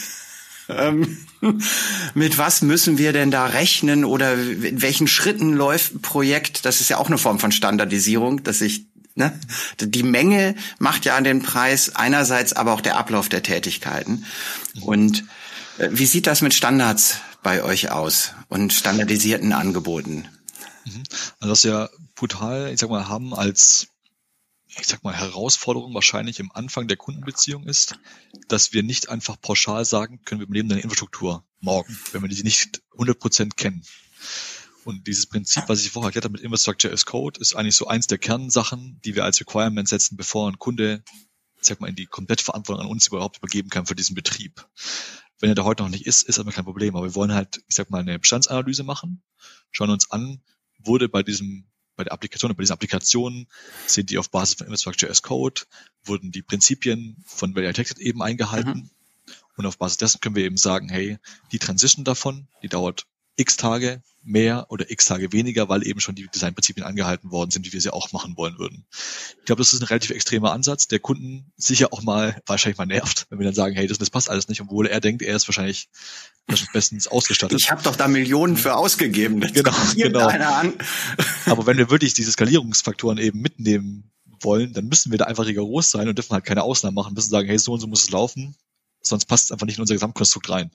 Mit was müssen wir denn da rechnen oder in welchen Schritten läuft ein Projekt? Das ist ja auch eine Form von Standardisierung, dass die Menge macht ja an den Preis, einerseits aber auch der Ablauf der Tätigkeiten. Und wie sieht das mit Standards bei euch aus und standardisierten Angeboten? Also das ist ja brutal, ich sag mal, haben als ich sag mal, Herausforderung wahrscheinlich im Anfang der Kundenbeziehung ist, dass wir nicht einfach pauschal sagen können, wir übernehmen deine Infrastruktur morgen, wenn wir die nicht 100% kennen. Und dieses Prinzip, was ich vorher erklärt habe mit Infrastructure as Code, ist eigentlich so eins der Kernsachen, die wir als Requirement setzen, bevor ein Kunde, ich sag mal, in die komplette Verantwortung an uns überhaupt übergeben kann für diesen Betrieb. Wenn er da heute noch nicht ist aber kein Problem. Aber wir wollen halt, ich sag mal, eine Bestandsanalyse machen, schauen uns an, wurde bei der Applikation und bei diesen Applikationen sind die auf Basis von Infrastructure as Code, wurden die Prinzipien von Well Architected eben eingehalten. Und auf Basis dessen können wir eben sagen, hey, die Transition davon, die dauert x Tage mehr oder x Tage weniger, weil eben schon die Designprinzipien angehalten worden sind, wie wir sie auch machen wollen würden. Ich glaube, das ist ein relativ extremer Ansatz, der Kunden sicher auch wahrscheinlich mal nervt, wenn wir dann sagen, hey, das passt alles nicht, obwohl er denkt, er ist wahrscheinlich bestens ausgestattet. Ich habe doch da Millionen für ausgegeben. Das genau. Einer an. Aber wenn wir wirklich diese Skalierungsfaktoren eben mitnehmen wollen, dann müssen wir da einfach rigoros sein und dürfen halt keine Ausnahmen machen, müssen sagen, hey, so und so muss es laufen, sonst passt es einfach nicht in unser Gesamtkonstrukt rein.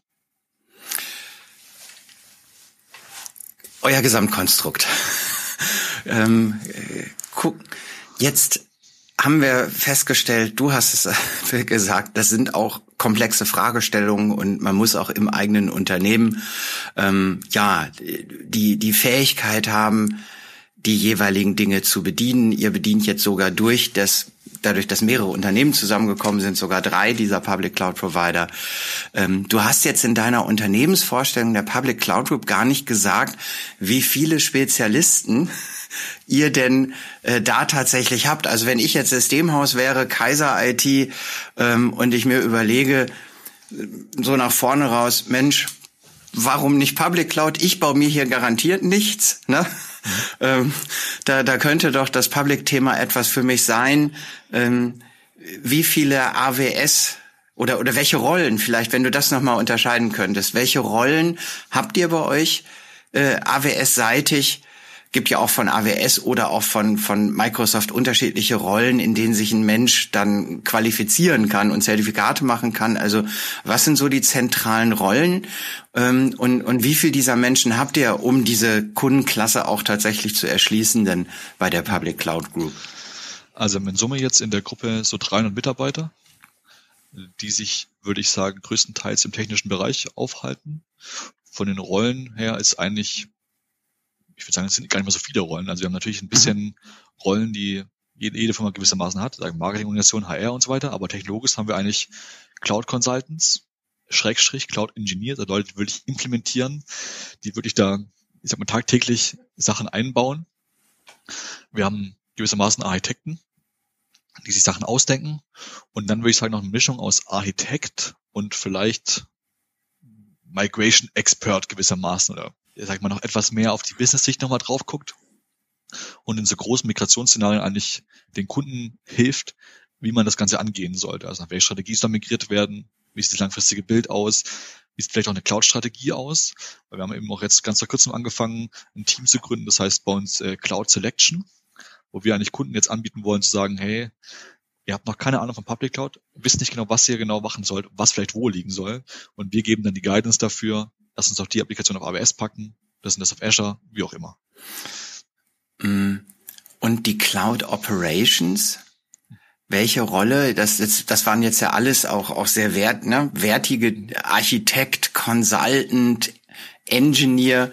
Euer Gesamtkonstrukt. Jetzt haben wir festgestellt, du hast es gesagt, das sind auch komplexe Fragestellungen und man muss auch im eigenen Unternehmen die Fähigkeit haben, die jeweiligen Dinge zu bedienen. Ihr bedient jetzt sogar dadurch, dass mehrere Unternehmen zusammengekommen sind, sogar 3 dieser Public Cloud Provider. Du hast jetzt in deiner Unternehmensvorstellung der Public Cloud Group gar nicht gesagt, wie viele Spezialisten ihr denn da tatsächlich habt. Also wenn ich jetzt Systemhaus wäre, Kaiser IT, und ich mir überlege, so nach vorne raus, Mensch, warum nicht Public Cloud? Ich baue mir hier garantiert nichts, ne? Da könnte doch das Public-Thema etwas für mich sein. Wie viele AWS oder welche Rollen, vielleicht, wenn du das nochmal unterscheiden könntest, welche Rollen habt ihr bei euch AWS-seitig? Gibt ja auch von AWS oder auch von Microsoft unterschiedliche Rollen, in denen sich ein Mensch dann qualifizieren kann und Zertifikate machen kann. Also was sind so die zentralen Rollen und wie viel dieser Menschen habt ihr, um diese Kundenklasse auch tatsächlich zu erschließen, denn bei der Public Cloud Group? Also in Summe jetzt in der Gruppe so 300 Mitarbeiter, die sich, würde ich sagen, größtenteils im technischen Bereich aufhalten. Von den Rollen her ist eigentlich, ich würde sagen, es sind gar nicht mehr so viele Rollen. Also wir haben natürlich ein bisschen Rollen, die jede Firma gewissermaßen hat, sagen Marketing-Organisation, HR und so weiter, aber technologisch haben wir eigentlich Cloud Consultants, Cloud Engineers, also Leute, die wirklich implementieren, die wirklich da, ich sag mal, tagtäglich Sachen einbauen. Wir haben gewissermaßen Architekten, die sich Sachen ausdenken und dann würde ich sagen noch eine Mischung aus Architekt und vielleicht Migration Expert gewissermaßen oder sag mal noch etwas mehr auf die Business-Sicht nochmal drauf guckt und in so großen Migrationsszenarien eigentlich den Kunden hilft, wie man das Ganze angehen sollte. Also nach welcher Strategie soll migriert werden, wie sieht das langfristige Bild aus, wie sieht vielleicht auch eine Cloud-Strategie aus. Weil wir haben eben auch jetzt ganz vor kurzem angefangen, ein Team zu gründen, das heißt bei uns Cloud Selection, wo wir eigentlich Kunden jetzt anbieten wollen zu sagen, hey, ihr habt noch keine Ahnung von Public Cloud, wisst nicht genau, was ihr genau machen sollt, was vielleicht wo liegen soll und wir geben dann die Guidance dafür, lass uns doch die Applikation auf AWS packen, lass uns das auf Azure, wie auch immer. Und die Cloud Operations, welche Rolle, das waren jetzt ja alles auch sehr wertige Architekt, Consultant, Engineer,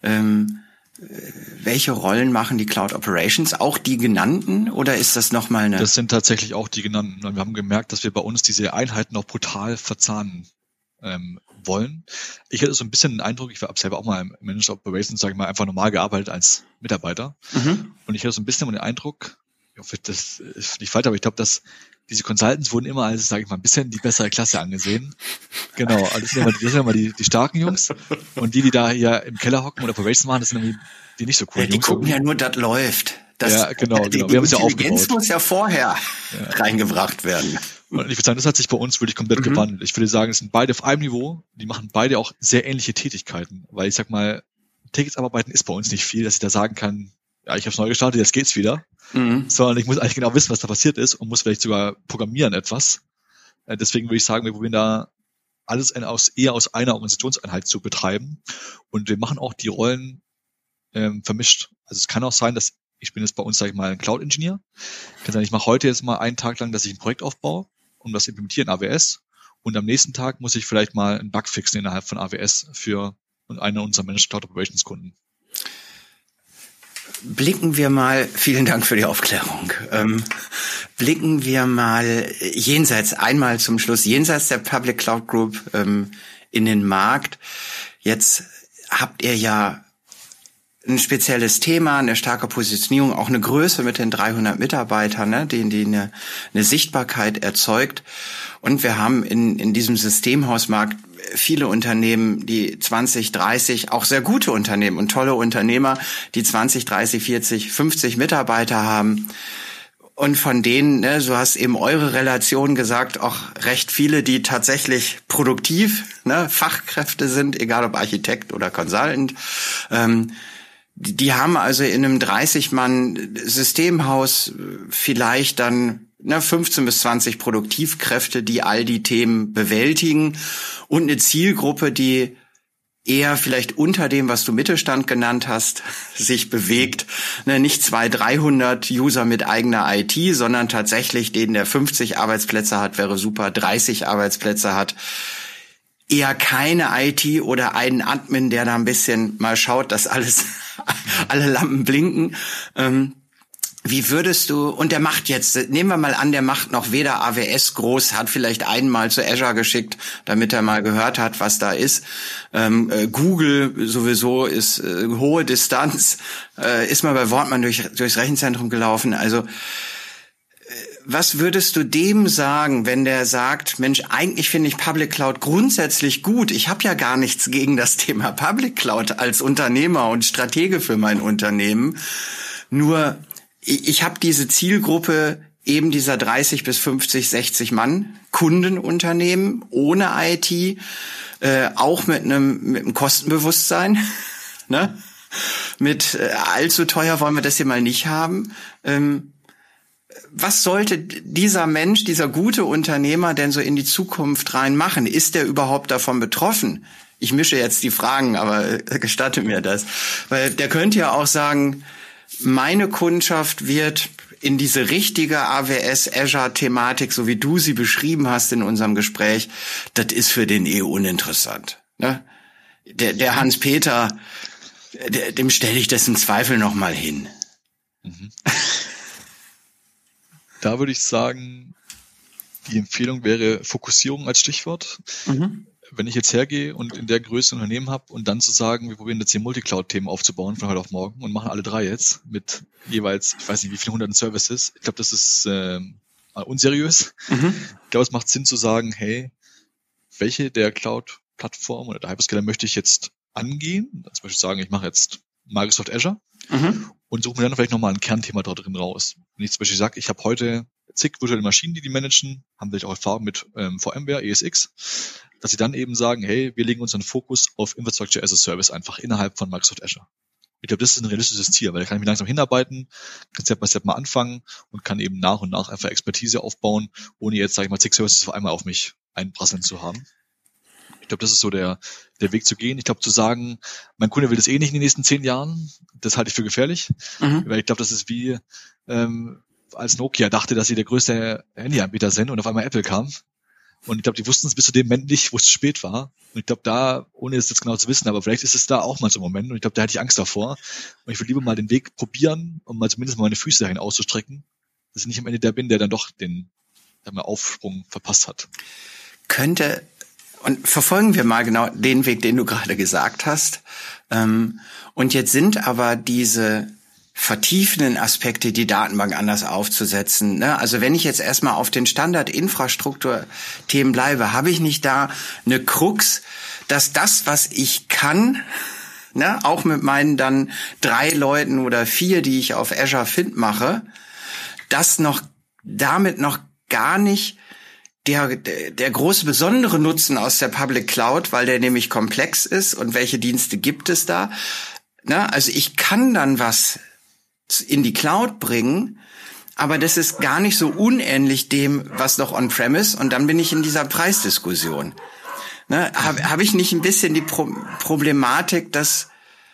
welche Rollen machen die Cloud Operations? Auch die genannten oder ist das nochmal eine? Das sind tatsächlich auch die genannten. Wir haben gemerkt, dass wir bei uns diese Einheiten auch brutal verzahnen wollen. Ich hatte so ein bisschen den Eindruck, ich habe selber auch mal im Managed Operations, sage ich mal, einfach normal gearbeitet als Mitarbeiter. Und ich hatte so ein bisschen den Eindruck, ich hoffe, das ist nicht falsch, aber ich glaube, dass diese Consultants wurden immer als, sage ich mal, ein bisschen die bessere Klasse angesehen. Genau, also das sind immer die starken Jungs. Und die da hier im Keller hocken oder Operations machen, das sind irgendwie die nicht so coolen Jungs. Die gucken ja nur, das läuft. Ja, genau. Die wir haben es ja aufgebaut. Intelligenz muss ja vorher reingebracht werden. Und ich würde sagen, das hat sich bei uns wirklich komplett gewandelt. Ich würde sagen, es sind beide auf einem Niveau. Die machen beide auch sehr ähnliche Tätigkeiten. Weil ich sag mal, Tickets abarbeiten ist bei uns nicht viel, dass ich da sagen kann, ja, ich habe es neu gestartet, jetzt geht's wieder. Sondern ich muss eigentlich genau wissen, was da passiert ist und muss vielleicht sogar programmieren etwas. Deswegen würde ich sagen, wir probieren da alles eher aus einer Organisationseinheit zu betreiben. Und wir machen auch die Rollen vermischt. Also es kann auch sein, dass ich bin jetzt bei uns, sage ich mal, ein Cloud-Engineer. Ich kann sagen, ich mache heute jetzt mal einen Tag lang, dass ich ein Projekt aufbaue, um das implementieren in AWS. Und am nächsten Tag muss ich vielleicht mal einen Bug fixen innerhalb von AWS für einen unserer Managed Cloud Operations Kunden. Blicken wir mal, vielen Dank für die Aufklärung, blicken wir mal einmal zum Schluss, jenseits der Public Cloud Group in den Markt. Jetzt habt ihr ja ein spezielles Thema, eine starke Positionierung, auch eine Größe mit den 300 Mitarbeitern, ne, die eine Sichtbarkeit erzeugt. Und wir haben in diesem Systemhausmarkt viele Unternehmen, die 20, 30, auch sehr gute Unternehmen und tolle Unternehmer, die 20, 30, 40, 50 Mitarbeiter haben. Und von denen, ne, so hast eben eure Relation gesagt, auch recht viele, die tatsächlich produktiv, ne, Fachkräfte sind, egal ob Architekt oder Consultant. Die haben also in einem 30-Mann-Systemhaus vielleicht dann 15 bis 20 Produktivkräfte, die all die Themen bewältigen und eine Zielgruppe, die eher vielleicht unter dem, was du Mittelstand genannt hast, sich bewegt. Nicht 200, 300 User mit eigener IT, sondern tatsächlich den, der 50 Arbeitsplätze hat, wäre super, 30 Arbeitsplätze hat. Eher keine IT oder einen Admin, der da ein bisschen mal schaut, dass alle Lampen blinken. Wie würdest du, und der macht jetzt, nehmen wir mal an, der macht noch weder AWS groß, hat vielleicht einmal zu Azure geschickt, damit er mal gehört hat, was da ist. Google sowieso ist hohe Distanz, ist mal bei Wortmann durchs Rechenzentrum gelaufen. Also was würdest du dem sagen, wenn der sagt, Mensch, eigentlich finde ich Public Cloud grundsätzlich gut. Ich habe ja gar nichts gegen das Thema Public Cloud als Unternehmer und Stratege für mein Unternehmen. Nur ich habe diese Zielgruppe eben dieser 30 bis 50, 60 Mann Kundenunternehmen ohne IT, auch mit einem Kostenbewusstsein, ne? Mit allzu teuer wollen wir das hier mal nicht haben. Was sollte dieser Mensch, dieser gute Unternehmer denn so in die Zukunft rein machen? Ist der überhaupt davon betroffen? Ich mische jetzt die Fragen, aber gestatte mir das. Weil der könnte ja auch sagen, meine Kundschaft wird in diese richtige AWS-Azure-Thematik, so wie du sie beschrieben hast in unserem Gespräch, das ist für den uninteressant. Ne? Der Hans-Peter, dem stelle ich das im Zweifel nochmal hin. Mhm. Da würde ich sagen, die Empfehlung wäre Fokussierung als Stichwort. Mhm. Wenn ich jetzt hergehe und in der Größe ein Unternehmen habe und dann zu sagen, wir probieren jetzt hier Multicloud-Themen aufzubauen von heute auf morgen und machen alle 3 jetzt mit jeweils, ich weiß nicht wie viele hunderten Services. Ich glaube, das ist unseriös. Mhm. Ich glaube, es macht Sinn zu sagen, hey, welche der Cloud-Plattformen oder der Hyperscaler möchte ich jetzt angehen? Zum Beispiel sagen, ich mache jetzt Microsoft Azure. Mhm. Und suche mir dann vielleicht nochmal ein Kernthema da drin raus. Wenn ich zum Beispiel sage, ich habe heute zig virtuelle Maschinen, die managen, haben vielleicht auch Erfahrung mit VMware, ESX, dass sie dann eben sagen, hey, wir legen unseren Fokus auf Infrastructure as a Service einfach innerhalb von Microsoft Azure. Ich glaube, das ist ein realistisches Ziel, weil da kann ich mich langsam hinarbeiten, kann Step by Step mal anfangen und kann eben nach und nach einfach Expertise aufbauen, ohne jetzt, sage ich mal, zig Services auf einmal auf mich einprasseln zu haben. Ich glaube, das ist so der Weg zu gehen. Ich glaube, zu sagen, mein Kunde will das eh nicht in den nächsten 10 Jahren, das halte ich für gefährlich. Mhm. Weil ich glaube, das ist wie, als Nokia dachte, dass sie der größte Handyanbieter sind und auf einmal Apple kam. Und ich glaube, die wussten es bis zu dem Moment nicht, wo es zu spät war. Und ich glaube, da, ohne es jetzt genau zu wissen, aber vielleicht ist es da auch mal so ein Moment. Und ich glaube, da hätte ich Angst davor. Und ich würde lieber mal den Weg probieren, um mal zumindest mal meine Füße dahin auszustrecken, dass ich nicht am Ende der bin, der dann doch den Aufsprung verpasst hat. Und verfolgen wir mal genau den Weg, den du gerade gesagt hast. Und jetzt sind aber diese vertiefenden Aspekte, die Datenbank anders aufzusetzen. Ne? Also wenn ich jetzt erstmal auf den Standard-Infrastruktur-Themen bleibe, habe ich nicht da eine Krux, dass das, was ich kann, ne, auch mit meinen dann 3 Leuten oder 4, die ich auf Azure Find mache, das damit noch gar nicht der große besondere Nutzen aus der Public Cloud, weil der nämlich komplex ist und welche Dienste gibt es da. Ne? Also ich kann dann was in die Cloud bringen, aber das ist gar nicht so unähnlich dem, was noch on-premise, und dann bin ich in dieser Preisdiskussion. Ne? Hab ich nicht ein bisschen die Problematik, dass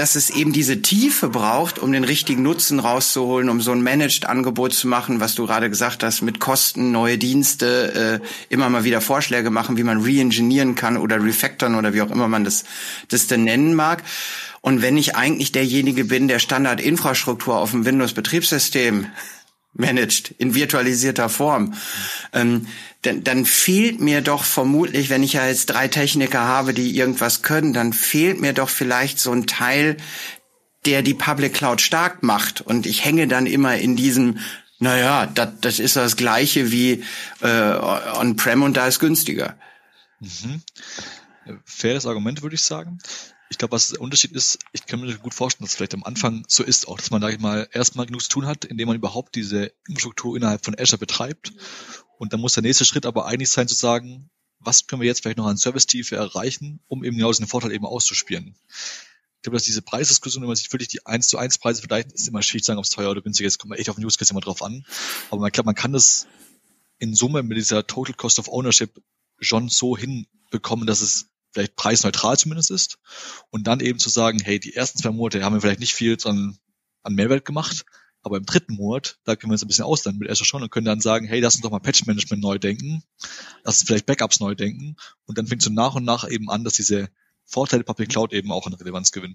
dass es eben diese Tiefe braucht, um den richtigen Nutzen rauszuholen, um so ein Managed-Angebot zu machen, was du gerade gesagt hast, mit Kosten, neue Dienste, immer mal wieder Vorschläge machen, wie man re-engineeren kann oder refactoren oder wie auch immer man das denn nennen mag. Und wenn ich eigentlich derjenige bin, der Standardinfrastruktur auf dem Windows-Betriebssystem managed, in virtualisierter Form, dann fehlt mir doch vermutlich, wenn ich ja jetzt 3 Techniker habe, die irgendwas können, dann fehlt mir doch vielleicht so ein Teil, der die Public Cloud stark macht. Und ich hänge dann immer in diesem, naja, das ist das Gleiche wie On-Prem und da ist günstiger. Mhm. Faires Argument, würde ich sagen. Ich glaube, was der Unterschied ist, ich kann mir gut vorstellen, dass es vielleicht am Anfang so ist auch, dass man, sag ich mal, erstmal genug zu tun hat, indem man überhaupt diese Infrastruktur innerhalb von Azure betreibt. Und dann muss der nächste Schritt aber eigentlich sein, zu sagen, was können wir jetzt vielleicht noch an Service-Tiefe erreichen, um eben genau diesen Vorteil eben auszuspielen. Ich glaube, dass diese Preisdiskussion, wenn man sich wirklich die 1:1 Preise vergleicht, ist immer schwierig zu sagen, ob es teuer oder günstiger ist. Kommt man echt auf Use Case immer drauf an. Aber ich glaube, man kann das in Summe mit dieser Total Cost of Ownership schon so hinbekommen, dass es vielleicht preisneutral zumindest ist. Und dann eben zu sagen, hey, die ersten 2 Monate haben wir vielleicht nicht viel an Mehrwert gemacht, aber im 3. Monat, da können wir uns ein bisschen ausleihen mit Azure schon und können dann sagen, hey, lass uns doch mal Patch-Management neu denken, lass uns vielleicht Backups neu denken. Und dann fängt so nach und nach eben an, dass diese Vorteile Public Cloud eben auch an Relevanz gewinnen.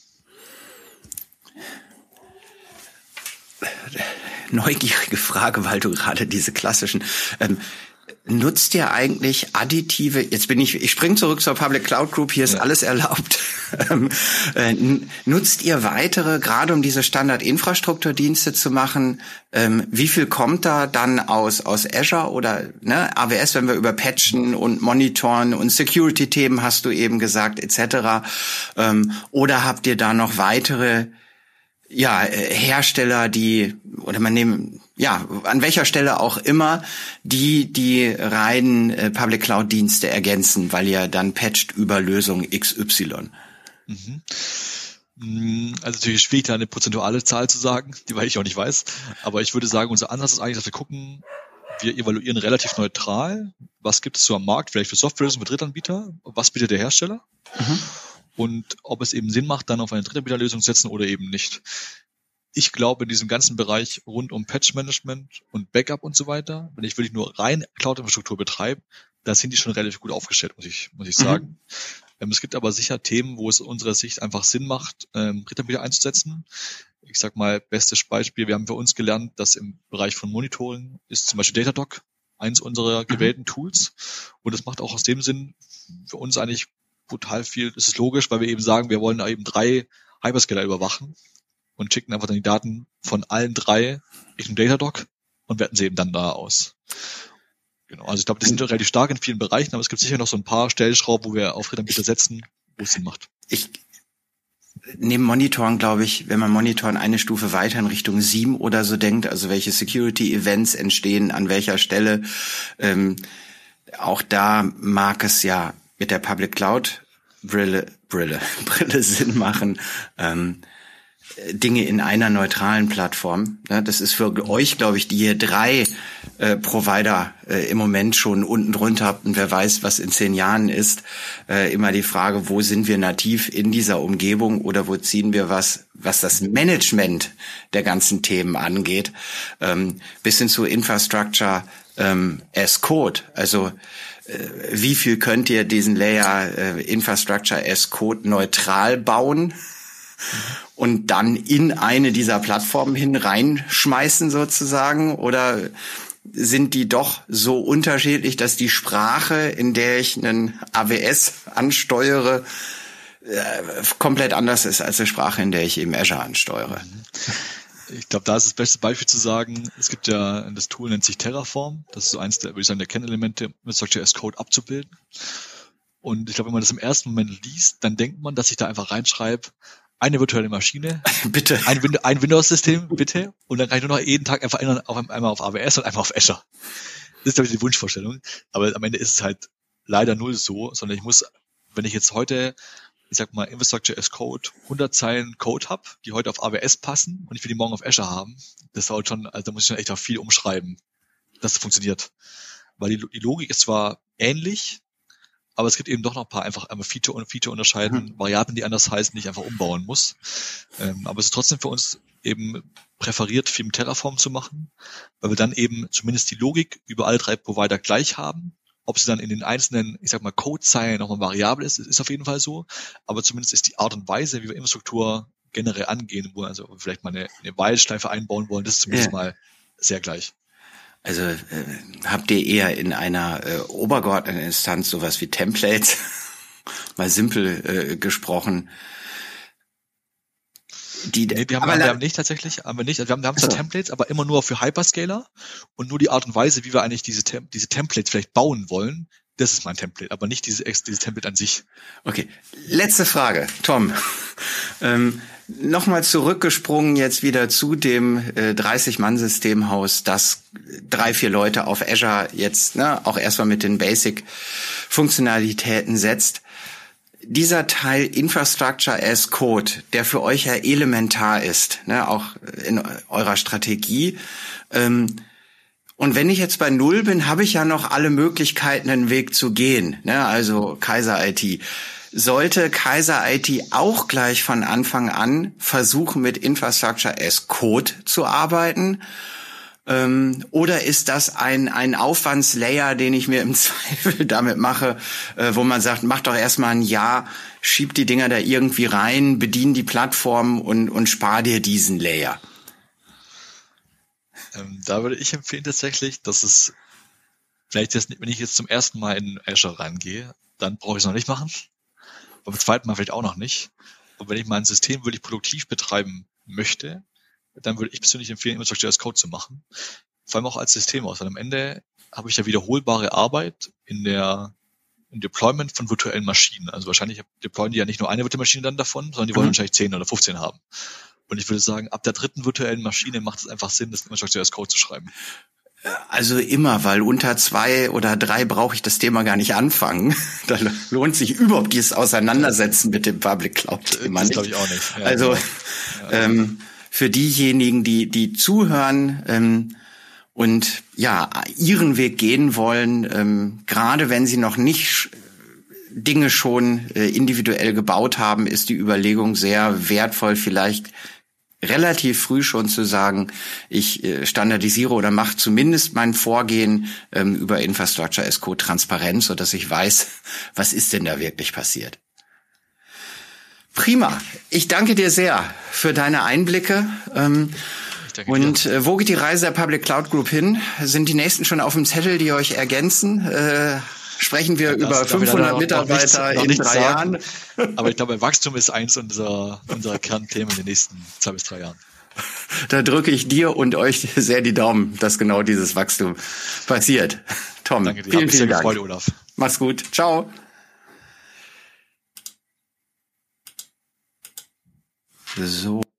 Neugierige Frage, weil du gerade diese klassischen nutzt ihr eigentlich additive, ich springe zurück zur Public Cloud Group, hier ist alles erlaubt. Nutzt ihr weitere, gerade um diese Standard-Infrastrukturdienste zu machen, wie viel kommt da dann aus Azure oder AWS, wenn wir über Patchen und Monitoren und Security-Themen hast du eben gesagt, etc. Oder habt ihr da noch weitere Hersteller, an welcher Stelle auch immer, die reinen Public Cloud Dienste ergänzen, weil ihr dann patcht über Lösung XY? Also natürlich schwierig, da eine prozentuale Zahl zu sagen, die weil ich auch nicht weiß. Aber ich würde sagen, unser Ansatz ist eigentlich, dass wir gucken, wir evaluieren relativ neutral, was gibt es so am Markt, vielleicht für Softwarelösungen, für Drittanbieter, was bietet der Hersteller? Und ob es eben Sinn macht, dann auf eine Drittanbieterlösung zu setzen oder eben nicht. Ich glaube, in diesem ganzen Bereich rund um Patch-Management und Backup und so weiter, wenn ich wirklich nur rein Cloud-Infrastruktur betreibe, da sind die schon relativ gut aufgestellt, muss ich sagen. Es gibt aber sicher Themen, wo es aus unserer Sicht einfach Sinn macht, Drittanbieter einzusetzen. Ich sag mal, bestes Beispiel, wir haben für uns gelernt, dass im Bereich von Monitoring ist zum Beispiel Datadog eins unserer gewählten Tools. Und das macht auch aus dem Sinn für uns eigentlich brutal viel. Das ist logisch, weil wir eben sagen, wir wollen da eben 3 Hyperscaler überwachen und schicken einfach dann die Daten von allen 3 Richtung Datadog und werten sie eben dann da aus. Genau, also ich glaube, die sind relativ stark in vielen Bereichen, aber es gibt sicher noch so ein paar Stellschrauben, wo wir auf Drittanbieter setzen, wo es Sinn macht. Neben Monitoren, glaube ich, wenn man Monitoren eine Stufe weiter in Richtung SIEM oder so denkt, also welche Security-Events entstehen, an welcher Stelle, auch da mag es ja mit der Public Cloud Brille Sinn machen, Dinge in einer neutralen Plattform. Das ist für euch, glaube ich, die ihr 3 Provider im Moment schon unten drunter habt und wer weiß, was in 10 Jahren ist, immer die Frage, wo sind wir nativ in dieser Umgebung oder wo ziehen wir was das Management der ganzen Themen angeht, bis hin zu Infrastructure as Code. Also wie viel könnt ihr diesen Layer Infrastructure as Code neutral bauen und dann in eine dieser Plattformen hin reinschmeißen sozusagen? Oder sind die doch so unterschiedlich, dass die Sprache, in der ich einen AWS ansteuere, komplett anders ist als die Sprache, in der ich eben Azure ansteuere? Ich glaube, da ist das beste Beispiel zu sagen, es gibt ja, das Tool nennt sich Terraform, das ist so eins der, würde ich sagen, der Kernelemente, Infrastructure as Code abzubilden. Und ich glaube, wenn man das im ersten Moment liest, dann denkt man, dass ich da einfach reinschreibe, eine virtuelle Maschine, bitte, ein Windows-System, bitte, und dann kann ich nur noch jeden Tag einfach einmal auf AWS und einmal auf Azure. Das ist, glaube ich, die Wunschvorstellung. Aber am Ende ist es halt leider null so, sondern ich muss, wenn ich jetzt heute, ich sag mal, Infrastructure as Code, 100 Zeilen Code habe, die heute auf AWS passen und ich will die morgen auf Azure haben, das dauert schon, also da muss ich schon echt auch viel umschreiben, dass es funktioniert. Weil die Logik ist zwar ähnlich, aber es gibt eben doch noch ein paar einfach einmal Feature und Feature unterscheiden, Variablen, die anders heißen, die ich einfach umbauen muss. Aber es ist trotzdem für uns eben präferiert, viel mit Terraform zu machen, weil wir dann eben zumindest die Logik über alle 3 Provider gleich haben. Ob sie dann in den einzelnen, ich sag mal, Codezeilen nochmal variabel ist auf jeden Fall so. Aber zumindest ist die Art und Weise, wie wir Infrastruktur generell angehen, wo also vielleicht mal eine While-Schleife einbauen wollen, das ist zumindest mal sehr gleich. Also habt ihr eher in einer obergeordneten Instanz sowas wie Templates, mal simpel gesprochen? Wir haben nicht tatsächlich, haben wir nicht. Also wir haben zwar Templates, aber immer nur für Hyperscaler und nur die Art und Weise, wie wir eigentlich diese Templates vielleicht bauen wollen, das ist mein Template, aber nicht dieses Template an sich. Okay, letzte Frage, Tom. Nochmal zurückgesprungen jetzt wieder zu dem 30-Mann-Systemhaus, das 3-4 Leute auf Azure jetzt auch erstmal mit den Basic-Funktionalitäten setzt. Dieser Teil Infrastructure as Code, der für euch ja elementar ist, auch in eurer Strategie. Und wenn ich jetzt bei 0 bin, habe ich ja noch alle Möglichkeiten, einen Weg zu gehen. Also Kaiser IT. Sollte Kaiser IT auch gleich von Anfang an versuchen, mit Infrastructure as Code zu arbeiten? Oder ist das ein Aufwandslayer, den ich mir im Zweifel damit mache, wo man sagt, mach doch erstmal ein Jahr, schieb die Dinger da irgendwie rein, bedien die Plattform und spar dir diesen Layer? Da würde ich empfehlen tatsächlich, dass es vielleicht jetzt, wenn ich jetzt zum ersten Mal in Azure reingehe, dann brauche ich es noch nicht machen. Beim zweiten Mal vielleicht auch noch nicht. Und wenn ich mein System wirklich produktiv betreiben möchte, dann würde ich persönlich empfehlen, Infrastructure as Code zu machen. Vor allem auch als Systemhaus. Weil am Ende habe ich ja wiederholbare Arbeit im Deployment von virtuellen Maschinen. Also wahrscheinlich deployen die ja nicht nur eine virtuelle Maschine dann davon, sondern die wollen wahrscheinlich 10 oder 15 haben. Und ich würde sagen, ab der 3. virtuellen Maschine macht es einfach Sinn, das Infrastructure as Code zu schreiben. Also immer, weil unter 2 oder 3 brauche ich das Thema gar nicht anfangen. Da lohnt sich überhaupt dieses Auseinandersetzen mit dem Public Cloud-Thema nicht. Das glaube ich auch nicht. Ja, also für diejenigen, die zuhören und ja ihren Weg gehen wollen, gerade wenn sie noch nicht Dinge schon individuell gebaut haben, ist die Überlegung sehr wertvoll, vielleicht relativ früh schon zu sagen, ich standardisiere oder mache zumindest mein Vorgehen über Infrastructure as Code transparent, sodass ich weiß, was ist denn da wirklich passiert. Prima. Ich danke dir sehr für deine Einblicke. Und wo geht die Reise der Public Cloud Group hin? Sind die nächsten schon auf dem Zettel, die euch ergänzen? Sprechen wir über 500 Mitarbeiter in 3 Jahren? Aber ich glaube, Wachstum ist eins unserer Kernthemen in den nächsten 2 bis 3 Jahren. Da drücke ich dir und euch sehr die Daumen, dass genau dieses Wachstum passiert. Tom, danke dir. Vielen Dank. Gefreut, Olaf. Mach's gut. Ciao. So.